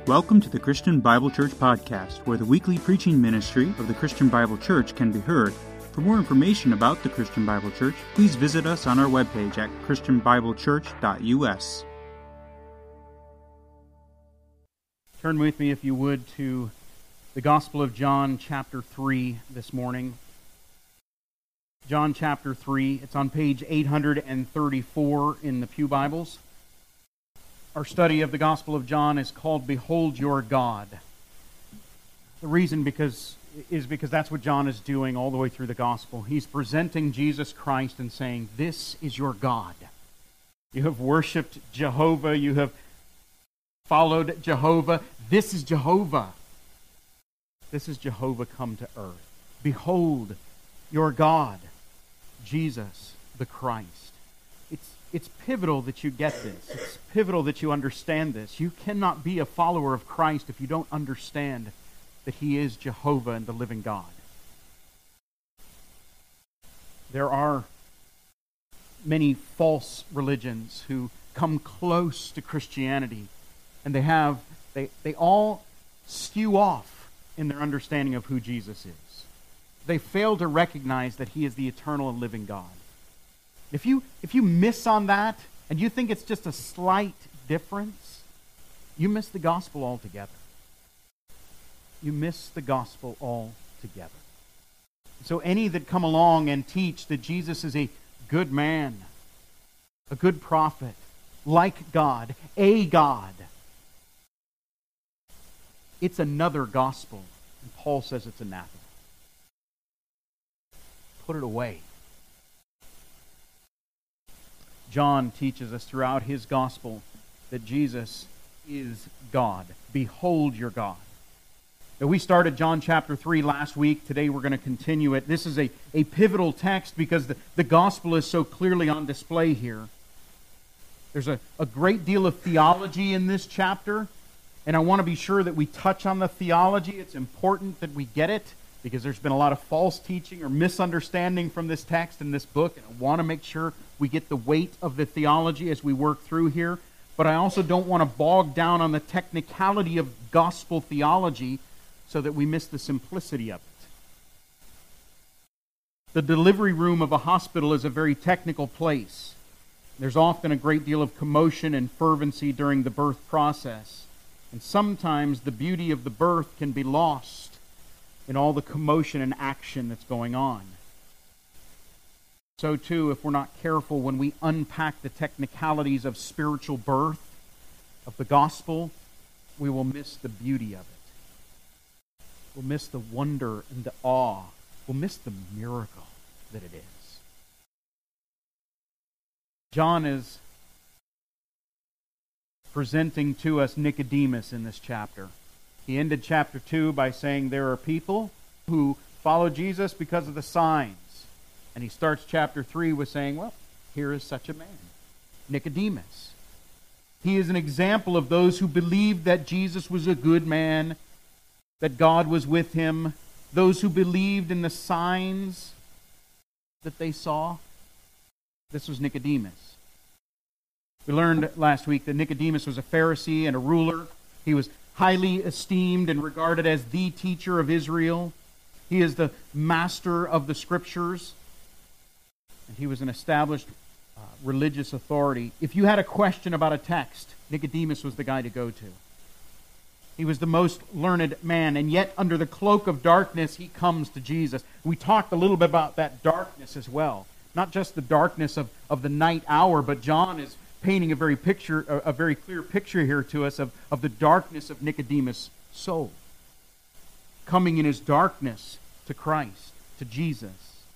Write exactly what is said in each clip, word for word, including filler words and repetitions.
Welcome to the Christian Bible Church Podcast, where the weekly preaching ministry of the Christian Bible Church can be heard. For more information about the Christian Bible Church, please visit us on our webpage at christian bible church dot u s. Turn with me, if you would, to the Gospel of John, chapter three, this morning. John chapter three, it's on page eight hundred thirty-four in the Pew Bibles. Our study of the Gospel of John is called Behold Your God. The reason because is because that's what John is doing all the way through the Gospel. He's presenting Jesus Christ and saying, this is your God. You have worshipped Jehovah, you have followed Jehovah. This is Jehovah. This is Jehovah come to earth. Behold your God, Jesus the Christ. It's, it's pivotal that you get this. It's pivotal that you understand this. You cannot be a follower of Christ if you don't understand that He is Jehovah and the living God. There are many false religions who come close to Christianity, and they have they, they all skew off in their understanding of who Jesus is. They fail to recognize that He is the eternal and living God. If you if you miss on that, and you think it's just a slight difference, you miss the gospel altogether. You miss the gospel altogether. So any that come along and teach that Jesus is a good man, a good prophet, like God, a God, it's another gospel. And Paul says it's anathema. Put it away. John teaches us throughout his gospel that Jesus is God. Behold your God. Now, we started John chapter three last week. Today we're going to continue it. This is a, a pivotal text because the, the gospel is so clearly on display here. There's a, a great deal of theology in this chapter, and I want to be sure that we touch on the theology. It's important that we get it, because there's been a lot of false teaching or misunderstanding from this text and this book, and I want to make sure we get the weight of the theology as we work through here. But I also don't want to bog down on the technicality of gospel theology so that we miss the simplicity of it. The delivery room of a hospital is a very technical place. There's often a great deal of commotion and fervency during the birth process. And sometimes the beauty of the birth can be lost in all the commotion and action that's going on. So too, if we're not careful when we unpack the technicalities of spiritual birth, of the gospel, we will miss the beauty of it. We'll miss the wonder and the awe. We'll miss the miracle that it is. John is presenting to us Nicodemus in this chapter. He ended chapter two by saying there are people who follow Jesus because of the signs. And he starts chapter three with saying, well, here is such a man, Nicodemus. He is an example of those who believed that Jesus was a good man, that God was with him, those who believed in the signs that they saw. This was Nicodemus. We learned last week that Nicodemus was a Pharisee and a ruler. He was highly esteemed and regarded as the teacher of Israel. He is the master of the Scriptures. And he was an established uh, religious authority. If you had a question about a text, Nicodemus was the guy to go to. He was the most learned man, and yet under the cloak of darkness, he comes to Jesus. We talked a little bit about that darkness as well. Not just the darkness of, of the night hour, but John is painting a very picture, a, a very clear picture here to us of, of the darkness of Nicodemus' soul. Coming in his darkness to Christ, to Jesus.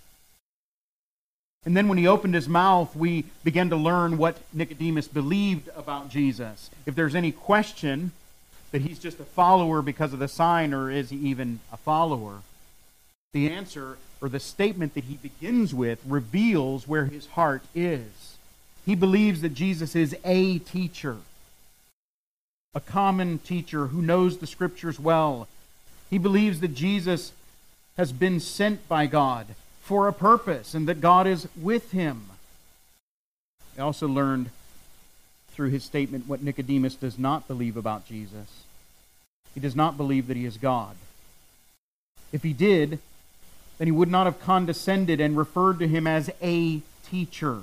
And then when he opened his mouth, we began to learn what Nicodemus believed about Jesus. If there's any question that he's just a follower because of the sign, or is he even a follower, the answer, or the statement that he begins with, reveals where his heart is. He believes that Jesus is a teacher, a common teacher who knows the Scriptures well. He believes that Jesus has been sent by God for a purpose and that God is with him. We also learned through his statement what Nicodemus does not believe about Jesus. He does not believe that he is God. If he did, then he would not have condescended and referred to him as a teacher.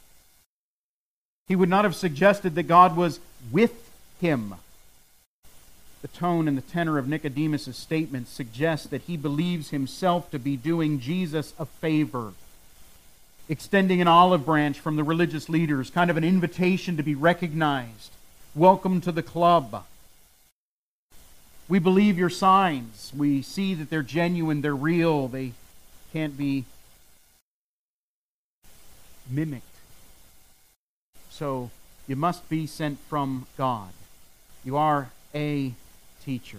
He would not have suggested that God was with him. The tone and the tenor of Nicodemus' statement suggests that he believes himself to be doing Jesus a favor, extending an olive branch from the religious leaders, kind of an invitation to be recognized. Welcome to the club. We believe your signs. We see that they're genuine, they're real, they can't be mimicked. So you must be sent from God. You are a teacher.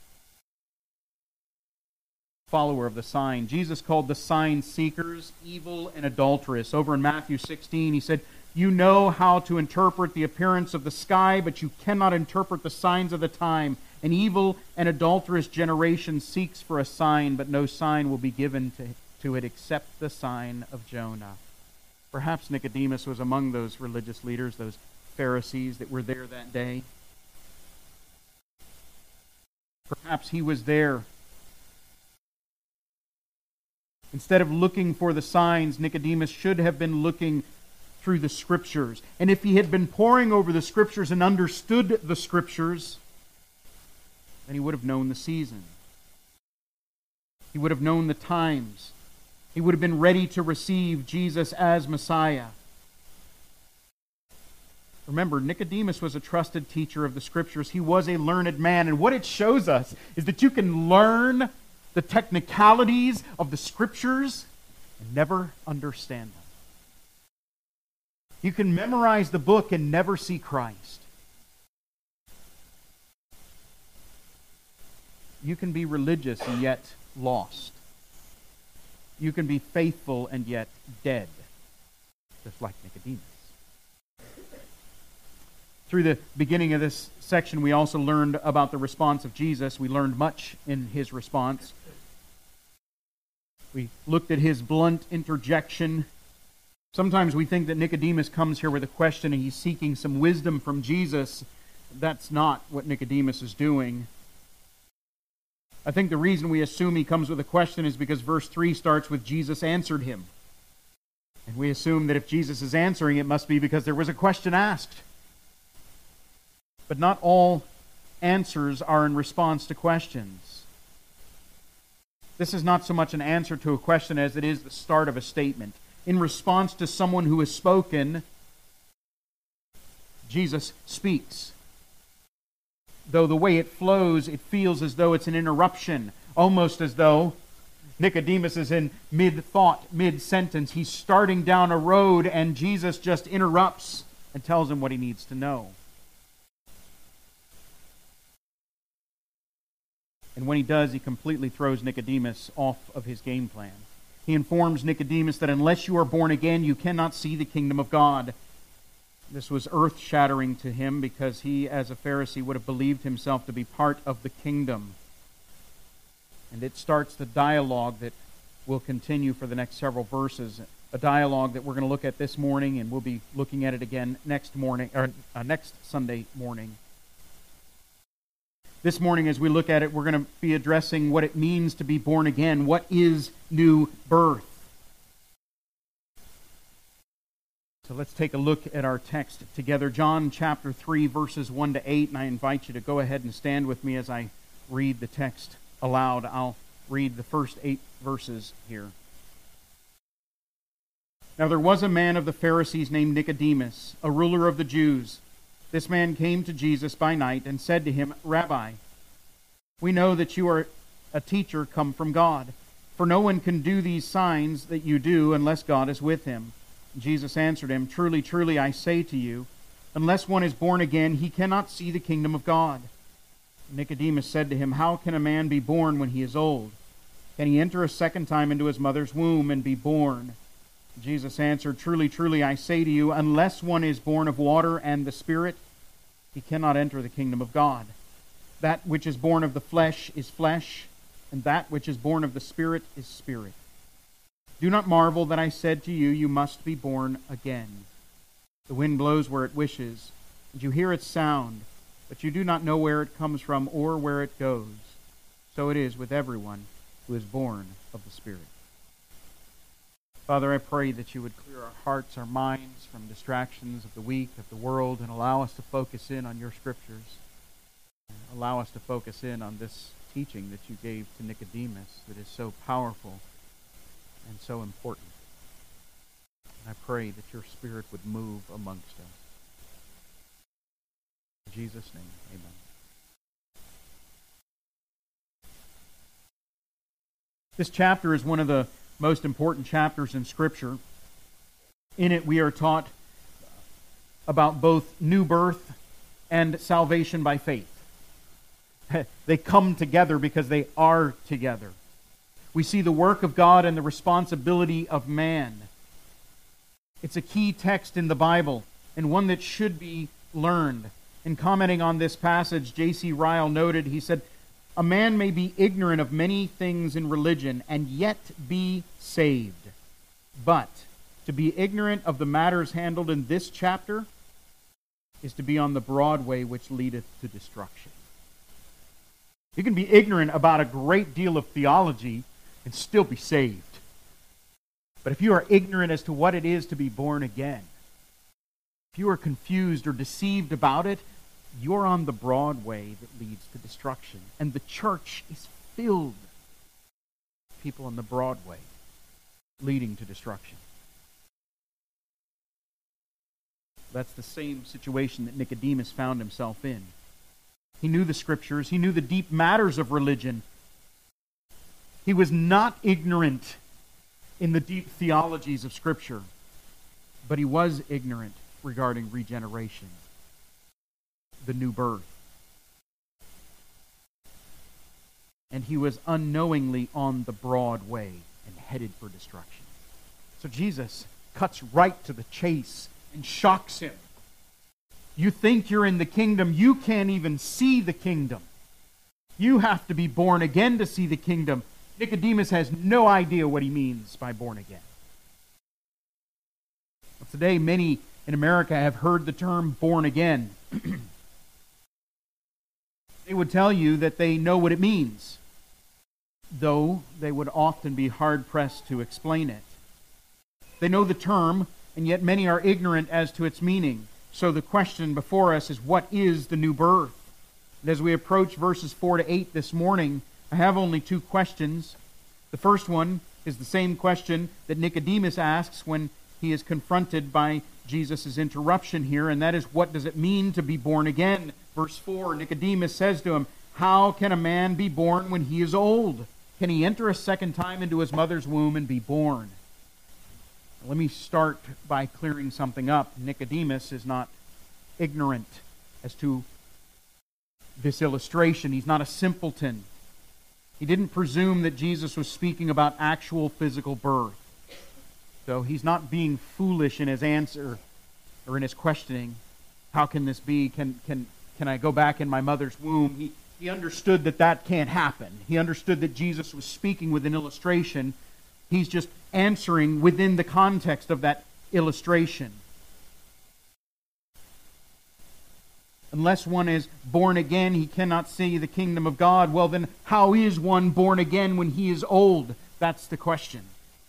Follower of the sign. Jesus called the sign seekers evil and adulterous. Over in Matthew sixteen, he said, "You know how to interpret the appearance of the sky, but you cannot interpret the signs of the time. An evil and adulterous generation seeks for a sign, but no sign will be given to, to it except the sign of Jonah." Perhaps Nicodemus was among those religious leaders, those Pharisees that were there that day. Perhaps he was there. Instead of looking for the signs, Nicodemus should have been looking through the Scriptures. And if he had been poring over the Scriptures and understood the Scriptures, then he would have known the season. He would have known the times. He would have been ready to receive Jesus as Messiah. Remember, Nicodemus was a trusted teacher of the Scriptures. He was a learned man. And what it shows us is that you can learn the technicalities of the Scriptures and never understand them. You can memorize the book and never see Christ. You can be religious and yet lost. You can be faithful and yet dead, just like Nicodemus. Through the beginning of this section, we also learned about the response of Jesus. We learned much in his response. We looked at his blunt interjection. Sometimes we think that Nicodemus comes here with a question and he's seeking some wisdom from Jesus. That's not what Nicodemus is doing. I think the reason we assume he comes with a question is because verse three starts with Jesus answered him. And we assume that if Jesus is answering, it must be because there was a question asked. But not all answers are in response to questions. This is not so much an answer to a question as it is the start of a statement. In response to someone who has spoken, Jesus speaks. Though the way it flows, it feels as though it's an interruption, almost as though Nicodemus is in mid-thought, mid-sentence. He's starting down a road and Jesus just interrupts and tells him what he needs to know. And when he does, he completely throws Nicodemus off of his game plan. He informs Nicodemus that unless you are born again, you cannot see the kingdom of God. This was earth-shattering to him because he, as a Pharisee, would have believed himself to be part of the kingdom. And it starts the dialogue that will continue for the next several verses, a dialogue that we're going to look at this morning, and we'll be looking at it again next morning or uh, next Sunday morning. This morning, as we look at it, we're going to be addressing what it means to be born again. What is new birth? So let's take a look at our text together. John chapter three, verses one to eight, and I invite you to go ahead and stand with me as I read the text aloud. I'll read the first eight verses here. Now there was a man of the Pharisees named Nicodemus, a ruler of the Jews. This man came to Jesus by night and said to him, "Rabbi, we know that you are a teacher come from God, for no one can do these signs that you do unless God is with him." Jesus answered him, "Truly, truly, I say to you, unless one is born again, he cannot see the kingdom of God." Nicodemus said to him, "How can a man be born when he is old? Can he enter a second time into his mother's womb and be born?" Jesus answered, "Truly, truly, I say to you, unless one is born of water and the Spirit, he cannot enter the kingdom of God. That which is born of the flesh is flesh, and that which is born of the Spirit is spirit. Do not marvel that I said to you, you must be born again. The wind blows where it wishes, and you hear its sound, but you do not know where it comes from or where it goes. So it is with everyone who is born of the Spirit. Father, I pray that you would clear our hearts, our minds from distractions of the week, of the world, and allow us to focus in on your Scriptures. Allow us to focus in on this teaching that you gave to Nicodemus that is so powerful and so important. And I pray that your Spirit would move amongst us. In Jesus' name, amen. This chapter is one of the most important chapters in Scripture. In it we are taught about both new birth and salvation by faith. They come together because they are together. We see the work of God and the responsibility of man. It's a key text in the Bible and one that should be learned. In commenting on this passage, J C Ryle noted, he said, "A man may be ignorant of many things in religion and yet be saved. But to be ignorant of the matters handled in this chapter is to be on the broad way which leadeth to destruction." You can be ignorant about a great deal of theology and still be saved. But if you are ignorant as to what it is to be born again, if you are confused or deceived about it, you're on the broad way that leads to destruction. And the church is filled with people on the broad way leading to destruction. That's the same situation that Nicodemus found himself in. He knew the Scriptures. He knew the deep matters of religion. He was not ignorant in the deep theologies of Scripture, but he was ignorant regarding regeneration, the new birth. And he was unknowingly on the broad way and headed for destruction. So Jesus cuts right to the chase and shocks him. You think you're in the kingdom. You can't even see the kingdom. You have to be born again to see the kingdom. Nicodemus has no idea what he means by born again. Well, today, many in America have heard the term born again. They would tell you that they know what it means, though they would often be hard-pressed to explain it. They know the term, and yet many are ignorant as to its meaning. So the question before us is, what is the new birth? And as we approach verses four to eight this morning, I have only two questions. The first one is the same question that Nicodemus asks when he is confronted by Jesus' interruption here, and that is, what does it mean to be born again? Verse four, Nicodemus says to him, "How can a man be born when he is old? Can he enter a second time into his mother's womb and be born?" Let me start by clearing something up. Nicodemus is not ignorant as to this illustration. He's not a simpleton. He didn't presume that Jesus was speaking about actual physical birth. So he's not being foolish in his answer or in his questioning. How can this be? Can can can I go back in my mother's womb? He, he understood that that can't happen. He understood that Jesus was speaking with an illustration. He's just answering within the context of that illustration. Unless one is born again, he cannot see the kingdom of God. Well, then how is one born again when he is old? That's the question.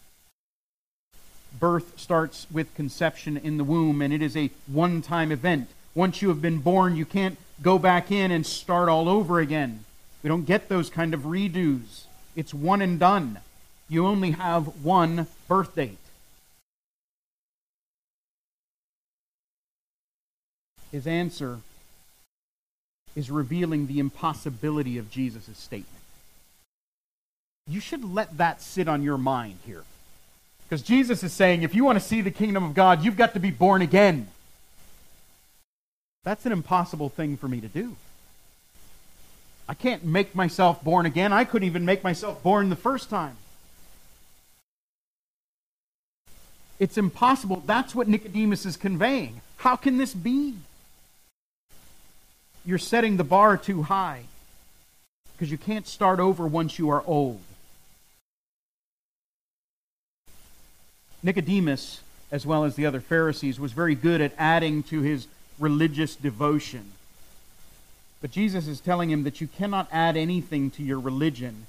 Birth starts with conception in the womb, and it is a one-time event. Once you have been born, you can't go back in and start all over again. We don't get those kind of redos. It's one and done. You only have one birth date. His answer is revealing the impossibility of Jesus' statement. You should let that sit on your mind here. Because Jesus is saying, if you want to see the kingdom of God, you've got to be born again. That's an impossible thing for me to do. I can't make myself born again. I couldn't even make myself born the first time. It's impossible. That's what Nicodemus is conveying. How can this be? You're setting the bar too high because you can't start over once you are old. Nicodemus, as well as the other Pharisees, was very good at adding to his religious devotion. But Jesus is telling him that you cannot add anything to your religion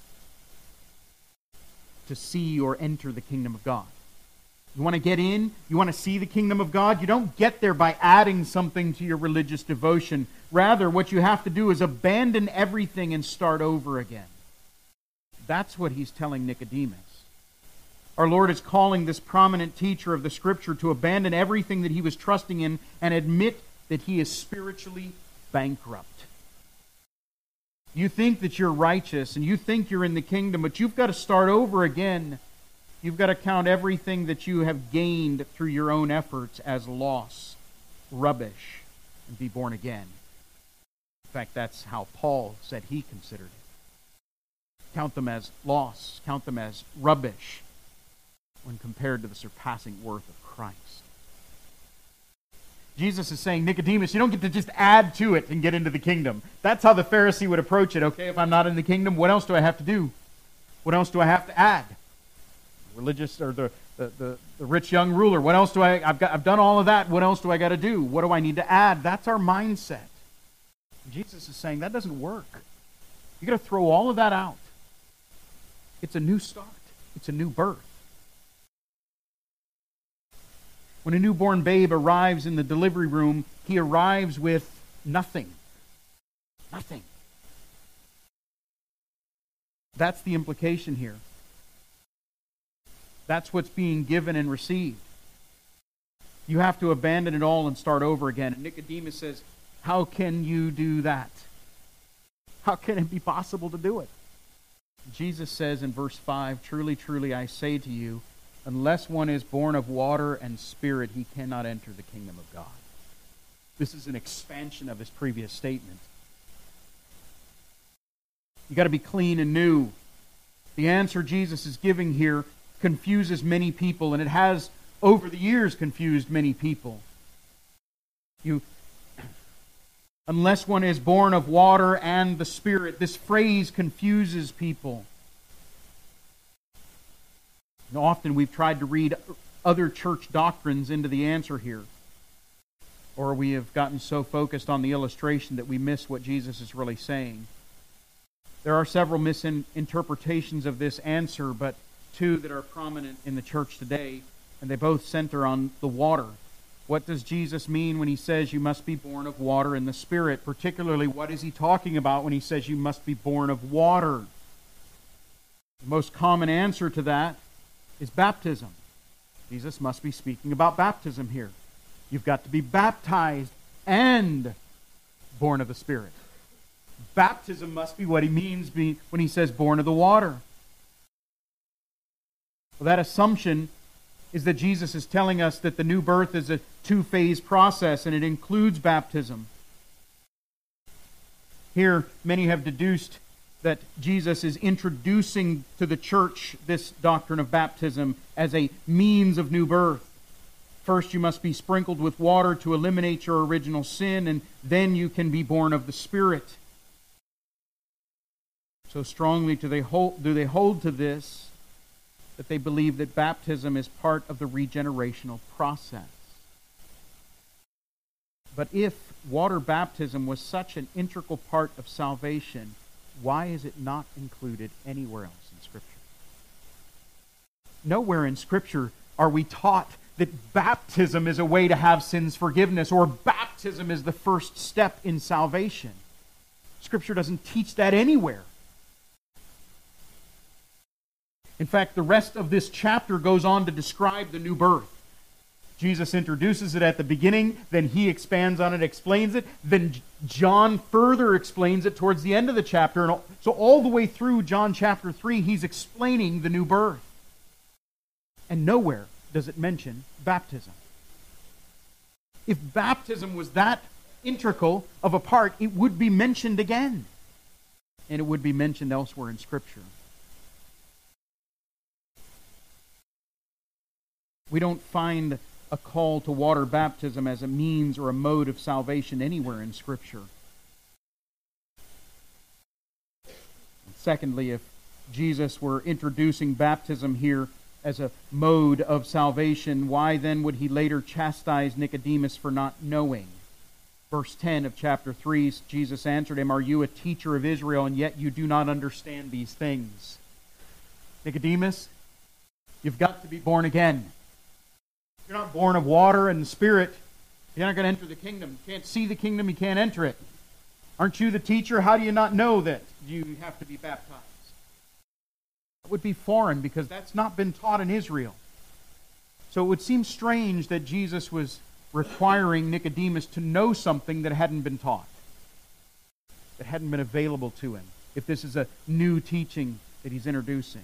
to see or enter the kingdom of God. You want to get in? You want to see the kingdom of God? You don't get there by adding something to your religious devotion. Rather, what you have to do is abandon everything and start over again. That's what he's telling Nicodemus. Our Lord is calling this prominent teacher of the Scripture to abandon everything that he was trusting in and admit that he is spiritually bankrupt. You think that you're righteous and you think you're in the kingdom, but you've got to start over again. You've got to count everything that you have gained through your own efforts as loss, rubbish, and be born again. In fact, that's how Paul said he considered it. Count them as loss, count them as rubbish when compared to the surpassing worth of Christ. Jesus is saying, Nicodemus, you don't get to just add to it and get into the kingdom. That's how the Pharisee would approach it. Okay, if I'm not in the kingdom, what else do I have to do? What else do I have to add? Religious or the, the, the, the rich young ruler. What else do I, I've got, I've done all of that. What else do I got to do? What do I need to add? That's our mindset. Jesus is saying that doesn't work. You got to throw all of that out. It's a new start. It's a new birth. When a newborn babe arrives in the delivery room, he arrives with nothing. Nothing. That's the implication here. That's what's being given and received. You have to abandon it all and start over again. And Nicodemus says, how can you do that? How can it be possible to do it? Jesus says in verse five, truly, truly, I say to you, unless one is born of water and spirit, he cannot enter the kingdom of God. This is an expansion of his previous statement. You've got to be clean and new. The answer Jesus is giving here confuses many people, and it has, over the years, confused many people. You, unless one is born of water and the Spirit, this phrase confuses people. And often we've tried to read other church doctrines into the answer here. Or we have gotten so focused on the illustration that we miss what Jesus is really saying. There are several misinterpretations of this answer, but two that are prominent in the church today, and they both center on the water. What does Jesus mean when he says you must be born of water and the Spirit? Particularly, what is he talking about when he says you must be born of water? The most common answer to that is baptism. Jesus must be speaking about baptism here. You've got to be baptized and born of the Spirit. Baptism must be what he means when he says born of the water. Well, that assumption is that Jesus is telling us that the new birth is a two-phase process, and it includes baptism. Here, many have deduced that Jesus is introducing to the church this doctrine of baptism as a means of new birth. First, you must be sprinkled with water to eliminate your original sin, and then you can be born of the Spirit. So strongly do they hold, do they hold to this, that they believe that baptism is part of the regenerational process. But if water baptism was such an integral part of salvation, why is it not included anywhere else in Scripture? Nowhere in Scripture are we taught that baptism is a way to have sins forgiveness, or baptism is the first step in salvation. Scripture doesn't teach that anywhere. In fact, the rest of this chapter goes on to describe the new birth. Jesus introduces it at the beginning, then he expands on it, explains it, then John further explains it towards the end of the chapter. And so all the way through John chapter three, he's explaining the new birth. And nowhere does it mention baptism. If baptism was that integral of a part, it would be mentioned again. And it would be mentioned elsewhere in Scripture. We don't find a call to water baptism as a means or a mode of salvation anywhere in Scripture. And secondly, if Jesus were introducing baptism here as a mode of salvation, why then would he later chastise Nicodemus for not knowing? Verse ten of chapter three, Jesus answered him, "Are you a teacher of Israel, and yet you do not understand these things?" Nicodemus, you've got to be born again. If you're not born of water and the Spirit, you're not going to enter the kingdom. You can't see the kingdom, you can't enter it. Aren't you the teacher? How do you not know that you have to be baptized? That would be foreign because that's not been taught in Israel. So it would seem strange that Jesus was requiring Nicodemus to know something that hadn't been taught, that hadn't been available to him, if this is a new teaching that he's introducing.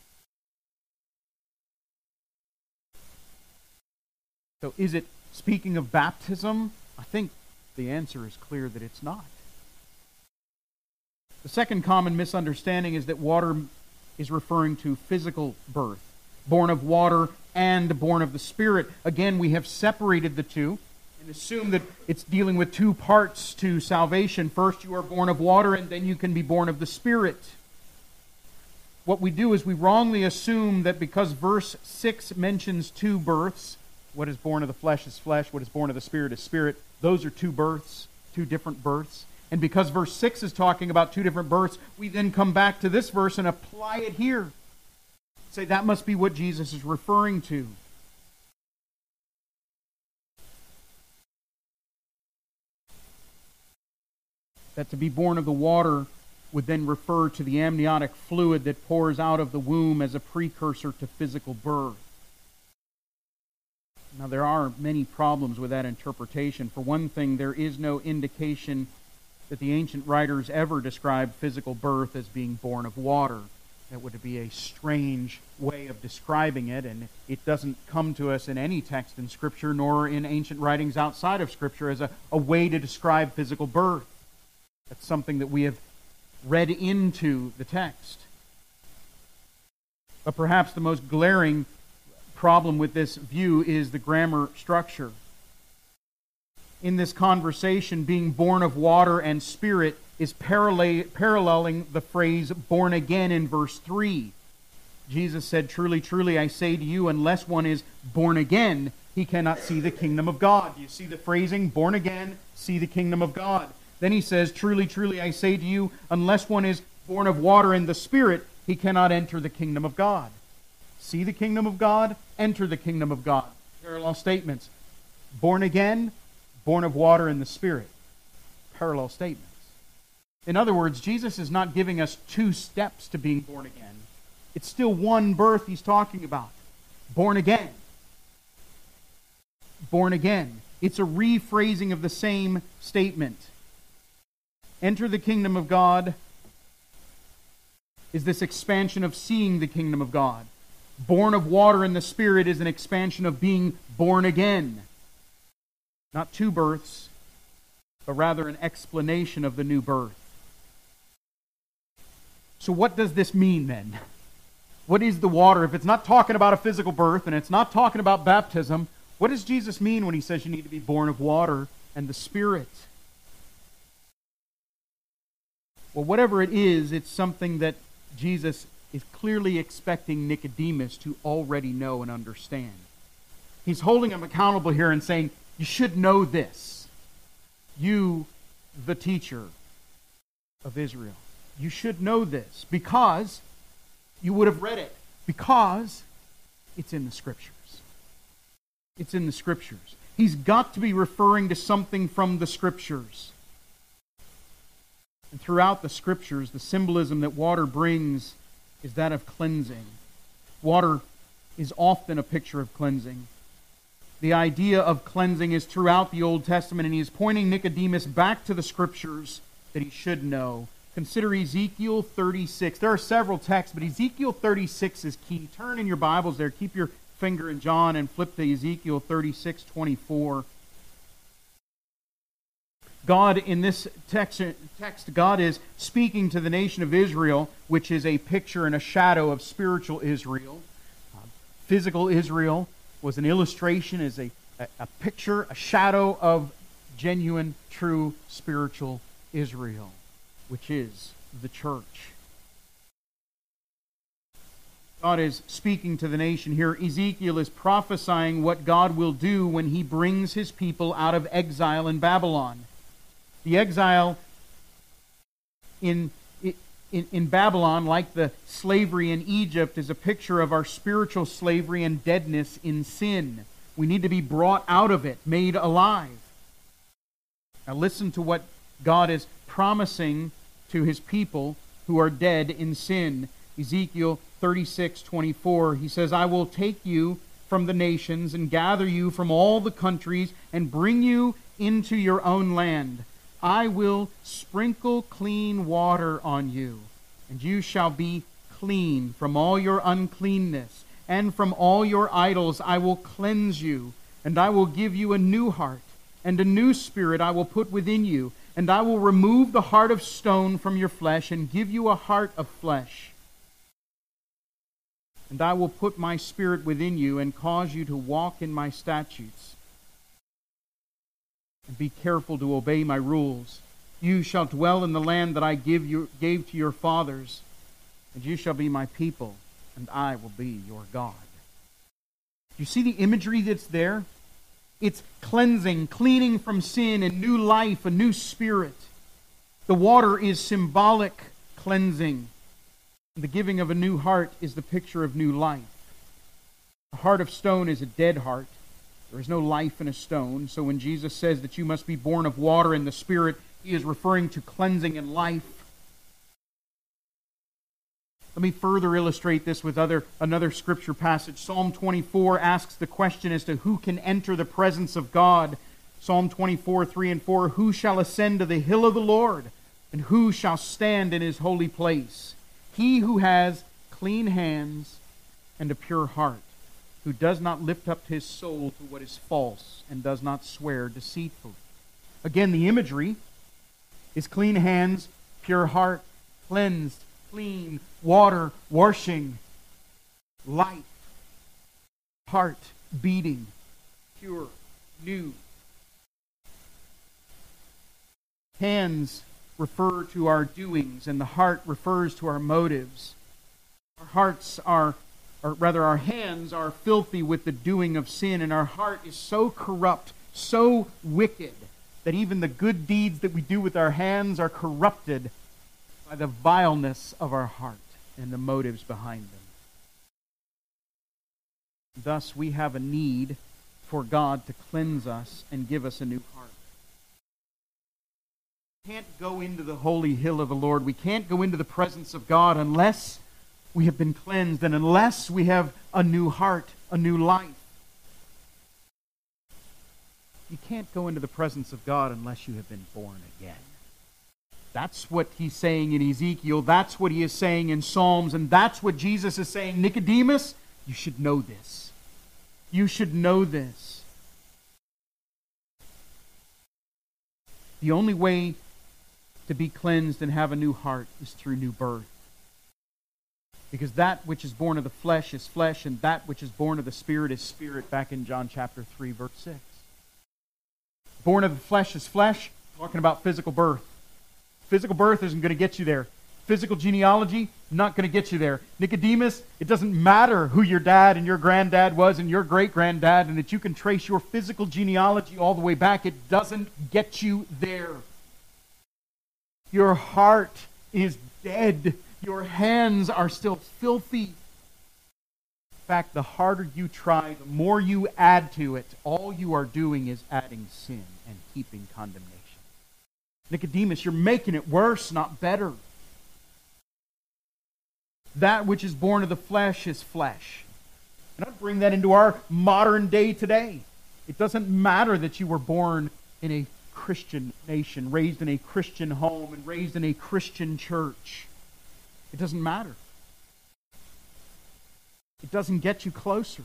So is it speaking of baptism? I think the answer is clear that it's not. The second common misunderstanding is that water is referring to physical birth, born of water and born of the Spirit. Again, we have separated the two and assume that it's dealing with two parts to salvation. First, you are born of water, and then you can be born of the Spirit. What we do is we wrongly assume that because verse six mentions two births, what is born of the flesh is flesh, what is born of the Spirit is spirit, those are two births, two different births. And because verse six is talking about two different births, we then come back to this verse and apply it here. Say that must be what Jesus is referring to. That to be born of the water would then refer to the amniotic fluid that pours out of the womb as a precursor to physical birth. Now, there are many problems with that interpretation. For one thing, there is no indication that the ancient writers ever described physical birth as being born of water. That would be a strange way of describing it, and it doesn't come to us in any text in Scripture, nor in ancient writings outside of Scripture, as a, a way to describe physical birth. That's something that we have read into the text. But perhaps the most glaring problem with this view is the grammar structure. In this conversation, being born of water and Spirit is parallel, paralleling the phrase born again in verse three. Jesus said, "Truly, truly, I say to you, unless one is born again, he cannot see the kingdom of God." You see the phrasing, born again, see the kingdom of God. Then he says, "Truly, truly, I say to you, unless one is born of water and the Spirit, he cannot enter the kingdom of God." See the kingdom of God, enter the kingdom of God. Parallel statements. Born again, born of water and the Spirit. Parallel statements. In other words, Jesus is not giving us two steps to being born again. It's still one birth he's talking about. Born again. Born again. It's a rephrasing of the same statement. Enter the kingdom of God is this expansion of seeing the kingdom of God. Born of water and the Spirit is an expansion of being born again. Not two births, but rather an explanation of the new birth. So what does this mean then? What is the water? If it's not talking about a physical birth and it's not talking about baptism, what does Jesus mean when he says you need to be born of water and the Spirit? Well, whatever it is, it's something that Jesus is clearly expecting Nicodemus to already know and understand. He's holding him accountable here and saying, you should know this. You, the teacher of Israel. You should know this because you would have read it. Because it's in the Scriptures. It's in the Scriptures. He's got to be referring to something from the Scriptures. And throughout the Scriptures, the symbolism that water brings is that of cleansing. Water is often a picture of cleansing. The idea of cleansing is throughout the Old Testament, and he is pointing Nicodemus back to the Scriptures that he should know. Consider Ezekiel thirty-six. There are several texts, but Ezekiel thirty-six is key. Turn in your Bibles there. Keep your finger in John and flip to Ezekiel thirty-six twenty-four. God, in this text, text, God is speaking to the nation of Israel, which is a picture and a shadow of spiritual Israel. Uh, physical Israel was an illustration, is a, a, a picture, a shadow of genuine, true, spiritual Israel, which is the church. God is speaking to the nation here. Ezekiel is prophesying what God will do when he brings his people out of exile in Babylon. The exile in, in, in Babylon, like the slavery in Egypt, is a picture of our spiritual slavery and deadness in sin. We need to be brought out of it, made alive. Now listen to what God is promising to His people who are dead in sin. Ezekiel thirty-six twenty-four, He says, I will take you from the nations and gather you from all the countries and bring you into your own land. I will sprinkle clean water on you, and you shall be clean from all your uncleanness, and from all your idols I will cleanse you, and I will give you a new heart, and a new spirit I will put within you, and I will remove the heart of stone from your flesh, and give you a heart of flesh. And I will put my spirit within you, and cause you to walk in my statutes, and be careful to obey my rules. You shall dwell in the land that I give you, gave to your fathers, and you shall be my people, and I will be your God. You see the imagery that's there? It's cleansing, cleaning from sin, and new life, a new spirit. The water is symbolic cleansing. The giving of a new heart is the picture of new life. A heart of stone is a dead heart. There is no life in a stone. So when Jesus says that you must be born of water and the Spirit, He is referring to cleansing and life. Let me further illustrate this with other another scripture passage. Psalm twenty-four asks the question as to who can enter the presence of God. Psalm twenty-four, three and four, who shall ascend to the hill of the Lord, and who shall stand in His holy place? He who has clean hands and a pure heart, who does not lift up his soul to what is false, and does not swear deceitfully. Again, the imagery is clean hands, pure heart, cleansed, clean, water, washing, life, heart beating, pure, new. Hands refer to our doings, and the heart refers to our motives. Our hearts are, or rather our hands are filthy with the doing of sin, and our heart is so corrupt, so wicked, that even the good deeds that we do with our hands are corrupted by the vileness of our heart and the motives behind them. Thus, we have a need for God to cleanse us and give us a new heart. We can't go into the holy hill of the Lord. We can't go into the presence of God unless we have been cleansed and unless we have a new heart, a new life. You can't go into the presence of God unless you have been born again. That's what he's saying in Ezekiel. That's what he is saying in Psalms. And that's what Jesus is saying. Nicodemus, you should know this. You should know this. The only way to be cleansed and have a new heart is through new birth. Because that which is born of the flesh is flesh, and that which is born of the Spirit is spirit, back in John chapter three, verse six. Born of the flesh is flesh, talking about physical birth. Physical birth isn't going to get you there. Physical genealogy, not going to get you there. Nicodemus, it doesn't matter who your dad and your granddad was and your great-granddad, and that you can trace your physical genealogy all the way back. It doesn't get you there. Your heart is dead. Your hands are still filthy. In fact, the harder you try, the more you add to it, all you are doing is adding sin and heaping condemnation. Nicodemus, you're making it worse, not better. That which is born of the flesh is flesh. And I bring that into our modern day today. It doesn't matter that you were born in a Christian nation, raised in a Christian home, and raised in a Christian church. It doesn't matter. It doesn't get you closer.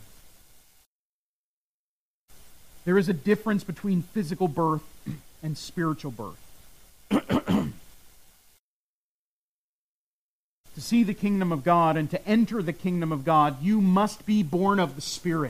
There is a difference between physical birth and spiritual birth. To see the kingdom of God and to enter the kingdom of God, you must be born of the Spirit.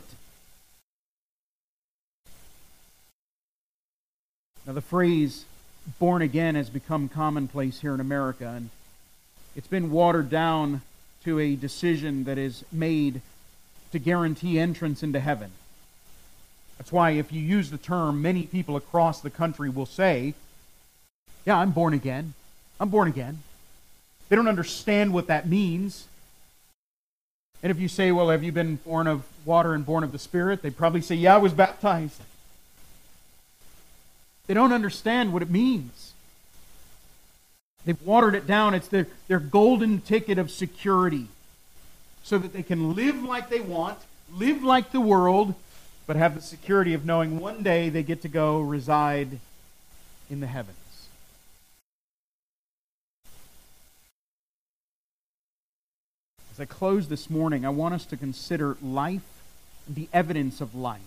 Now, the phrase born again has become commonplace here in America, and it's been watered down to a decision that is made to guarantee entrance into heaven. That's why if you use the term, many people across the country will say, Yeah, I'm born again. I'm born again. They don't understand what that means. And if you say, well, have you been born of water and born of the Spirit? They'd probably say, yeah, I was baptized. They don't understand what it means. They've watered it down. It's their, their golden ticket of security so that they can live like they want, live like the world, but have the security of knowing one day they get to go reside in the heavens. As I close this morning, I want us to consider life and the evidence of life.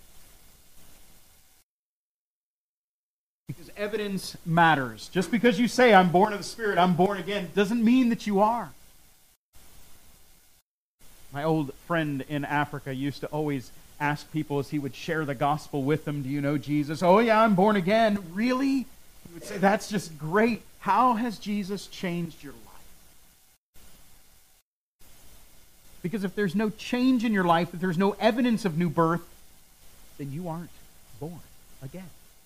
Because evidence matters. Just because you say, I'm born of the Spirit, I'm born again, doesn't mean that you are. My old friend in Africa used to always ask people as he would share the gospel with them, do you know Jesus? Oh yeah, I'm born again. Really? He would say, that's just great. How has Jesus changed your life? Because if there's no change in your life, if there's no evidence of new birth, then you aren't born again.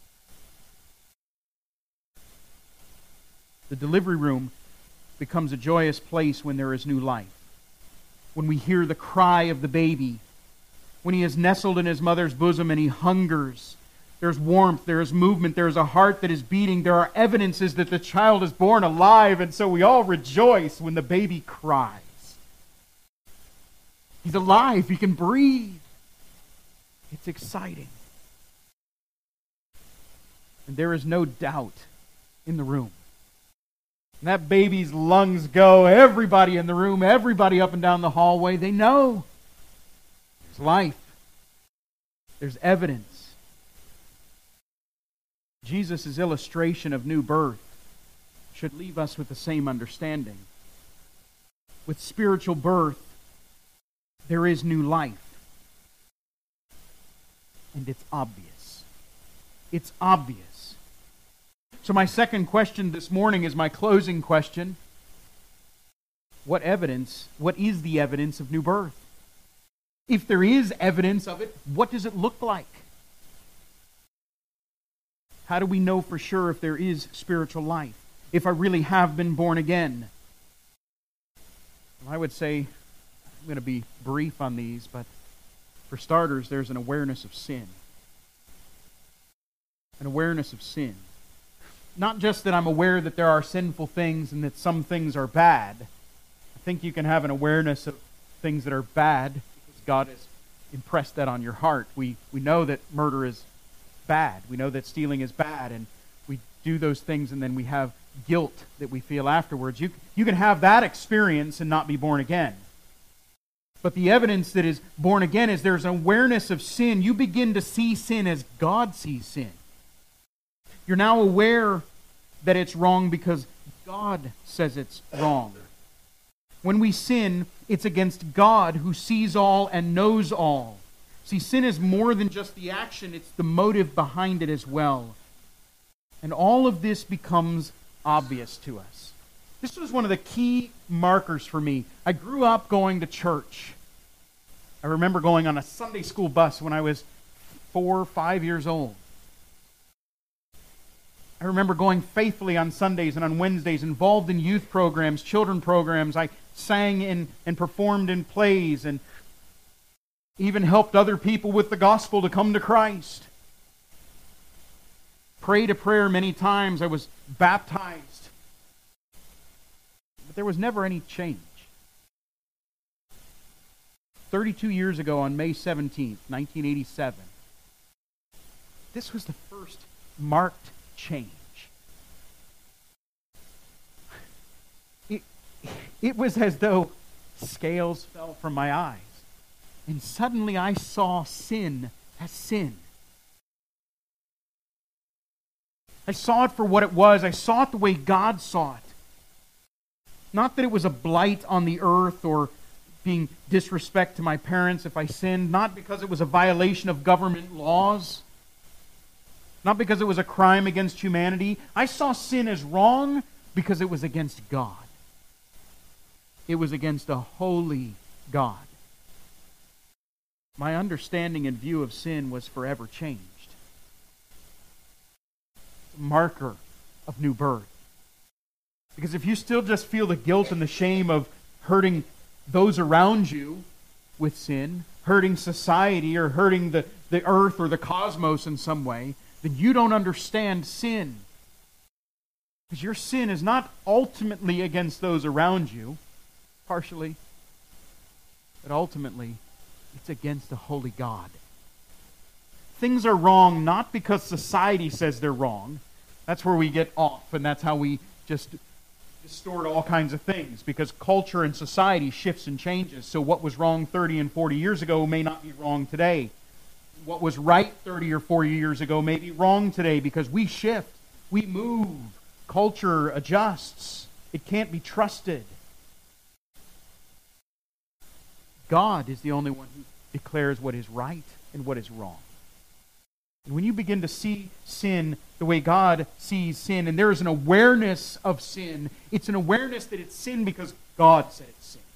The delivery room becomes a joyous place when there is new life. When we hear the cry of the baby, when he is nestled in his mother's bosom and he hungers, there's warmth, there is movement, there is a heart that is beating, there are evidences that the child is born alive, and so we all rejoice when the baby cries. He's alive, he can breathe. It's exciting. And there is no doubt in the room. And that baby's lungs go, everybody in the room, everybody up and down the hallway, they know. There's life. There's evidence. Jesus' illustration of new birth should leave us with the same understanding. With spiritual birth, there is new life. And it's obvious. It's obvious. So my second question this morning is my closing question. What evidence, what is the evidence of new birth? If there is evidence of it, what does it look like? How do we know for sure if there is spiritual life? If I really have been born again? Well, I would say, I'm going to be brief on these, but for starters, there's an awareness of sin. An awareness of sin. Not just that I'm aware that there are sinful things and that some things are bad. I think you can have an awareness of things that are bad because God has impressed that on your heart. We we know that murder is bad. We know that stealing is bad, and we do those things and then we have guilt that we feel afterwards. You, you can have that experience and not be born again. But the evidence that is born again is there's an awareness of sin. You begin to see sin as God sees sin. You're now aware that it's wrong because God says it's wrong. When we sin, it's against God who sees all and knows all. See, sin is more than just the action, it's the motive behind it as well. And all of this becomes obvious to us. This was one of the key markers for me. I grew up going to church. I remember going on a Sunday school bus when I was four or five years old. I remember going faithfully on Sundays and on Wednesdays, involved in youth programs, children programs. I sang in, and performed in plays and even helped other people with the gospel to come to Christ. Prayed a prayer many times. I was baptized. But there was never any change. thirty-two years ago on May seventeenth, nineteen eighty-seven, this was the first marked change. It, it was as though scales fell from my eyes. And suddenly I saw sin as sin. I saw it for what it was. I saw it the way God saw it. Not that it was a blight on the earth or being disrespect to my parents if I sinned. Not because it was a violation of government laws. Not because it was a crime against humanity. I saw sin as wrong because it was against God. It was against a holy God. My understanding and view of sin was forever changed. It's a marker of new birth. Because if you still just feel the guilt and the shame of hurting those around you with sin, hurting society or hurting the, the earth or the cosmos in some way, then you don't understand sin. Because your sin is not ultimately against those around you, partially, but ultimately it's against a holy God. Things are wrong not because society says they're wrong. That's where we get off, and that's how we just distort all kinds of things, because culture and society shifts and changes. So what was wrong thirty and forty years ago may not be wrong today. What was right thirty or forty years ago may be wrong today, because we shift, we move, culture adjusts. It can't be trusted. God is the only one who declares what is right and what is wrong. And when you begin to see sin the way God sees sin, and there is an awareness of sin, it's an awareness that it's sin because God said it's sin.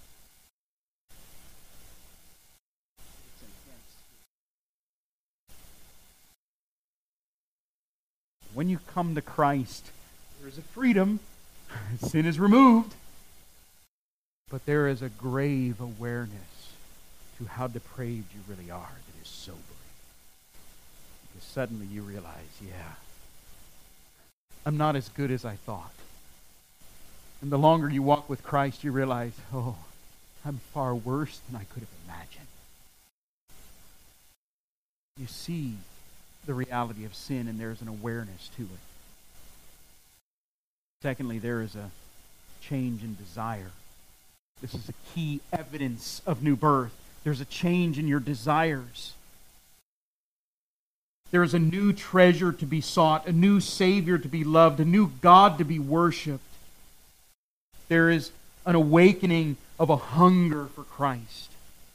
When you come to Christ, there is a freedom. Sin is removed. But there is a grave awareness to how depraved you really are that is sobering. Because suddenly you realize, yeah, I'm not as good as I thought. And the longer you walk with Christ, you realize, oh, I'm far worse than I could have imagined. You see the reality of sin, and there's an awareness to it. Secondly, there is a change in desire. This is a key evidence of new birth. There's a change in your desires. There is a new treasure to be sought, a new Savior to be loved, a new God to be worshipped. There is an awakening of a hunger for Christ.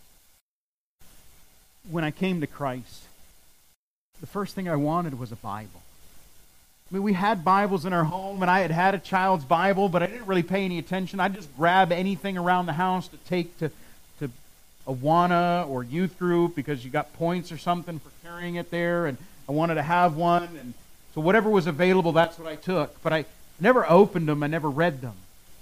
When I came to Christ, the first thing I wanted was a Bible. I mean, we had Bibles in our home, and I had had a child's Bible, but I didn't really pay any attention. I'd just grab anything around the house to take to, to Awana or youth group because you got points or something for carrying it there, and I wanted to have one. And so whatever was available, that's what I took. But I never opened them. I never read them.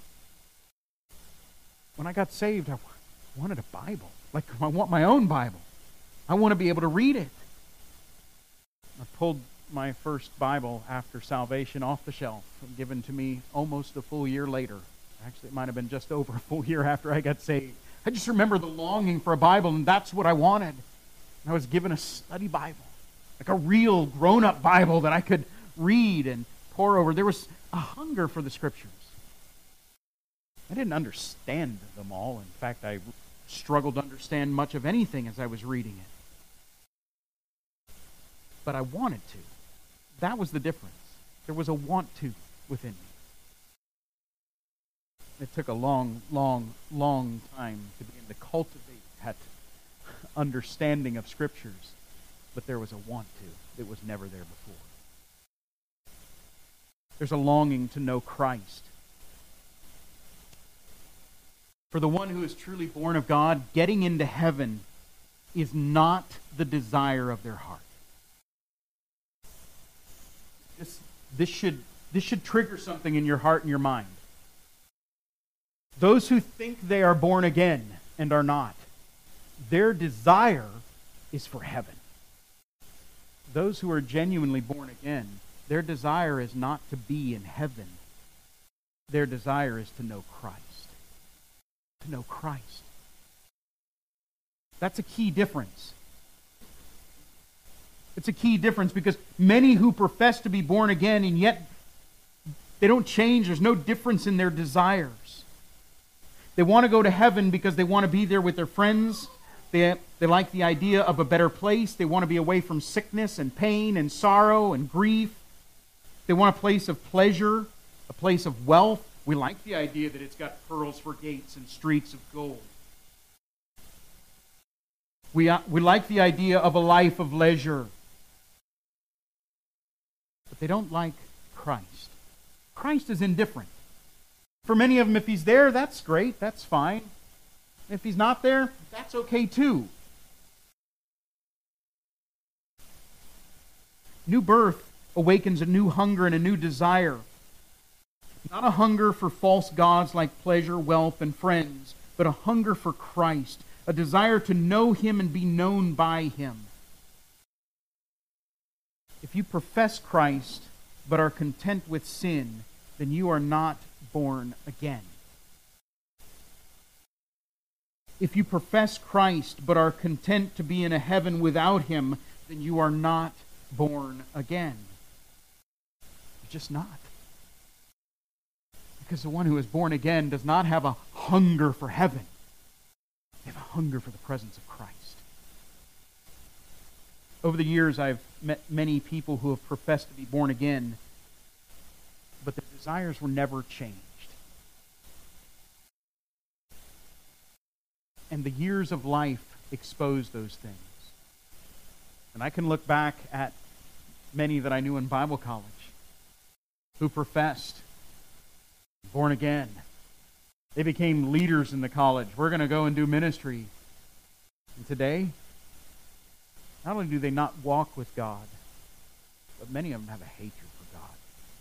When I got saved, I wanted a Bible. Like, I want my own Bible. I want to be able to read it. I pulled my first Bible after salvation off the shelf, given to me almost a full year later. Actually, it might have been just over a full year after I got saved. I just remember the longing for a Bible, and that's what I wanted. And I was given a study Bible, like a real grown-up Bible that I could read and pore over. There was a hunger for the Scriptures. I didn't understand them all. In fact, I struggled to understand much of anything as I was reading it. But I wanted to. That was the difference. There was a want to within me. It took a long, long, long time to begin to cultivate that understanding of Scriptures. But there was a want to that was never there before. There's a longing to know Christ. For the one who is truly born of God, getting into heaven is not the desire of their heart. This, this, should, this should trigger something in your heart and your mind. Those who think they are born again and are not, their desire is for heaven. Those who are genuinely born again, their desire is not to be in heaven. Their desire is to know Christ. To know Christ. That's a key difference. It's a key difference because many who profess to be born again and yet they don't change. There's no difference in their desires. They want to go to heaven because they want to be there with their friends. They, they like the idea of a better place. They want to be away from sickness and pain and sorrow and grief. They want a place of pleasure, a place of wealth. We like the idea that it's got pearls for gates and streets of gold. We, uh, we like the idea of a life of leisure. But they don't like Christ. Christ is indifferent. For many of them, if He's there, that's great, that's fine. If He's not there, that's okay too. New birth awakens a new hunger and a new desire Not a hunger for false gods like pleasure, wealth, and friends, but a hunger for Christ, a desire to know Him and be known by Him. If you profess Christ but are content with sin, then you are not born again. If you profess Christ but are content to be in a heaven without Him, then you are not born again. You're just not. Because the one who is born again does not have a hunger for heaven. They have a hunger for the presence of Christ. Over the years, I've met many people who have professed to be born again, but their desires were never changed. And the years of life expose those things. And I can look back at many that I knew in Bible college who professed, born again. They became leaders in the college. We're going to go and do ministry. And today, not only do they not walk with God, but many of them have a hatred for God.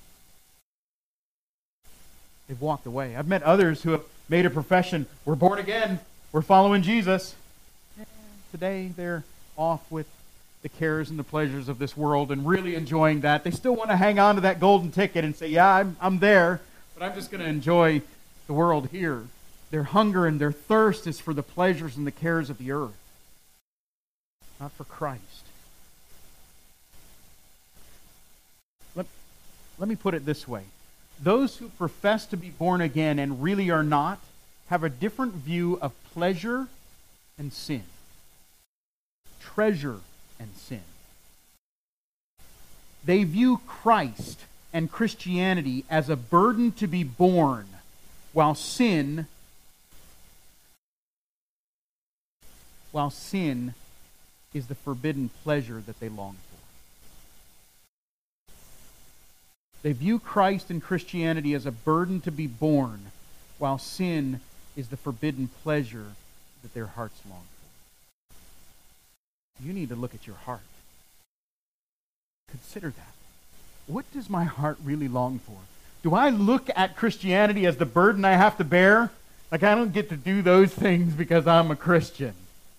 They've walked away. I've met others who have made a profession, we're born again, we're following Jesus. And today, they're off with the cares and the pleasures of this world and really enjoying that. They still want to hang on to that golden ticket and say, yeah, I'm, I'm there, but I'm just going to enjoy the world here. Their hunger and their thirst is for the pleasures and the cares of the earth, not for Christ. Let, let me put it this way. Those who profess to be born again and really are not have a different view of pleasure and sin. Treasure and sin. They view Christ and Christianity as a burden to be borne, while sin, while sin is the forbidden pleasure that they long for. They view Christ and Christianity as a burden to be borne, while sin is the forbidden pleasure that their hearts long for. You need to look at your heart. Consider that. What does my heart really long for? Do I look at Christianity as the burden I have to bear? Like I don't get to do those things because I'm a Christian.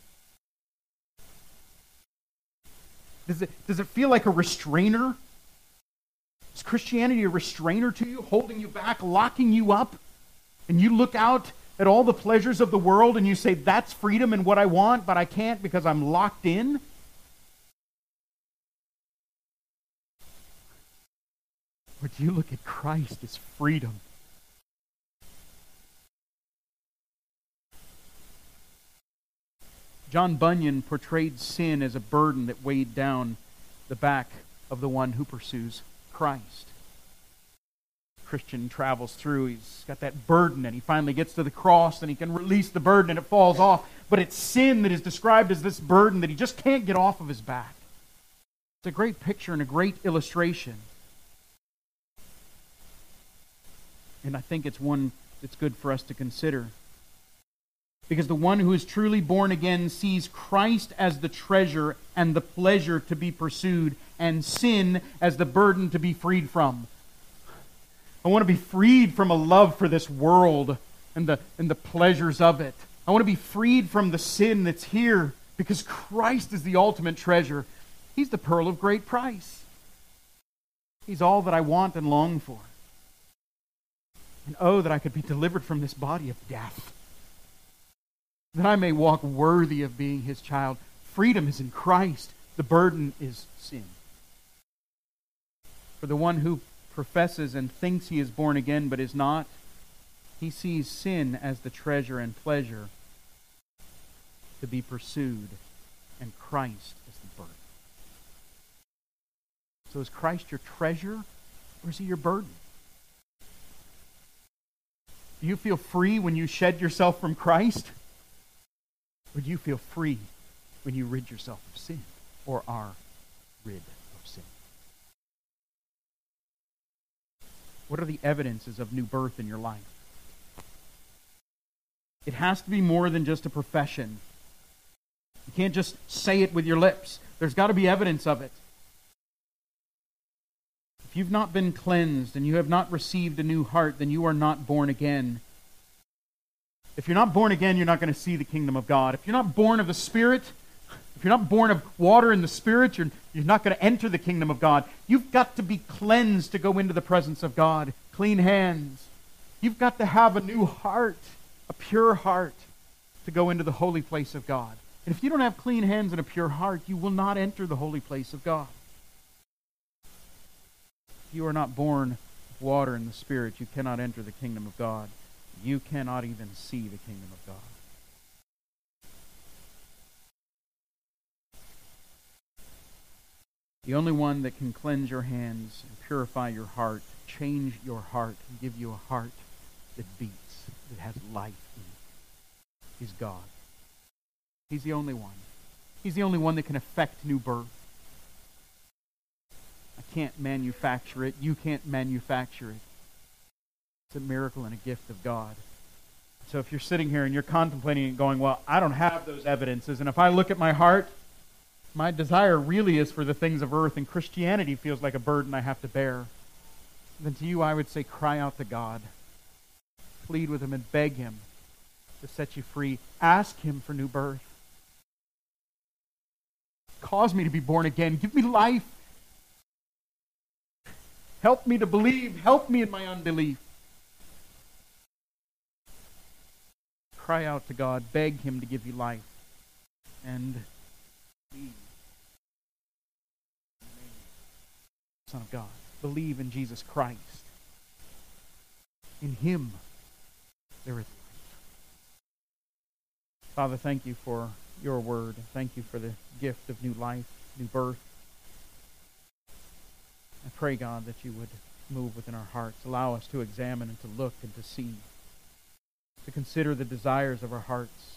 Does it, does it feel like a restrainer? Is Christianity a restrainer to you, holding you back, locking you up? And you look out at all the pleasures of the world and you say, that's freedom and what I want, but I can't because I'm locked in? Or do you look at Christ as freedom? John Bunyan portrayed sin as a burden that weighed down the back of the one who pursues Christ. Christian travels through, he's got that burden, and he finally gets to the cross and he can release the burden and it falls off. But it's sin that is described as this burden that he just can't get off of his back. It's a great picture and a great illustration. And I think it's one that's good for us to consider. Because the one who is truly born again sees Christ as the treasure and the pleasure to be pursued, and sin as the burden to be freed from. I want to be freed from a love for this world and the, and the pleasures of it. I want to be freed from the sin that's here because Christ is the ultimate treasure. He's the pearl of great price. He's all that I want and long for. And oh, that I could be delivered from this body of death. That I may walk worthy of being His child. Freedom is in Christ. The burden is sin. For the one who professes and thinks he is born again but is not, he sees sin as the treasure and pleasure to be pursued, and Christ as the burden. So is Christ your treasure, or is He your burden? Do you feel free when you shed yourself from Christ? Or do you feel free when you rid yourself of sin, or are rid of sin? What are the evidences of new birth in your life? It has to be more than just a profession. You can't just say it with your lips. There's got to be evidence of it. If you've not been cleansed and you have not received a new heart, then you are not born again. If you're not born again, you're not going to see the kingdom of God. If you're not born of the Spirit, if you're not born of water and the Spirit, you're, you're not going to enter the kingdom of God. You've got to be cleansed to go into the presence of God. Clean hands. You've got to have a new heart, a pure heart, to go into the holy place of God. And if you don't have clean hands and a pure heart, you will not enter the holy place of God. If you are not born of water and the Spirit, you cannot enter the kingdom of God. You cannot even see the kingdom of God. The only one that can cleanse your hands and purify your heart, change your heart, and give you a heart that beats, that has life in it, is God. He's the only one. He's the only one that can effect new birth. I can't manufacture it. You can't manufacture it. It's a miracle and a gift of God. So if you're sitting here and you're contemplating and going, well, I don't have those evidences, and if I look at my heart, my desire really is for the things of earth, and Christianity feels like a burden I have to bear, then to you I would say, cry out to God. Plead with Him and beg Him to set you free. Ask Him for new birth. Cause me to be born again. Give me life. Help me to believe. Help me in my unbelief. Cry out to God. Beg Him to give you life. And believe. Son of God. Believe in Jesus Christ. In Him there is life. Father, thank you for your word. Thank you for the gift of new life, new birth. I pray, God, that you would move within our hearts. Allow us to examine and to look and to see, to consider the desires of our hearts.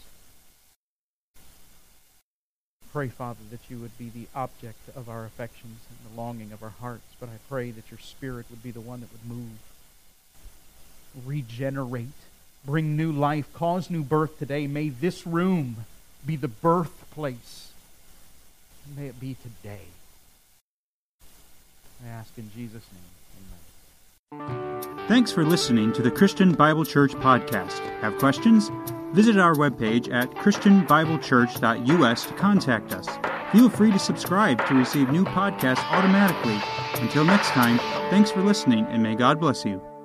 Pray, Father, that you would be the object of our affections and the longing of our hearts. But I pray that your Spirit would be the one that would move, regenerate, bring new life, cause new birth today. May this room be the birthplace. May it be today. I ask in Jesus' name. Amen. Thanks for listening to the Christian Bible Church podcast. Have questions? Visit our webpage at christian bible church dot u s to contact us. Feel free to subscribe to receive new podcasts automatically. Until next time, thanks for listening, and may God bless you.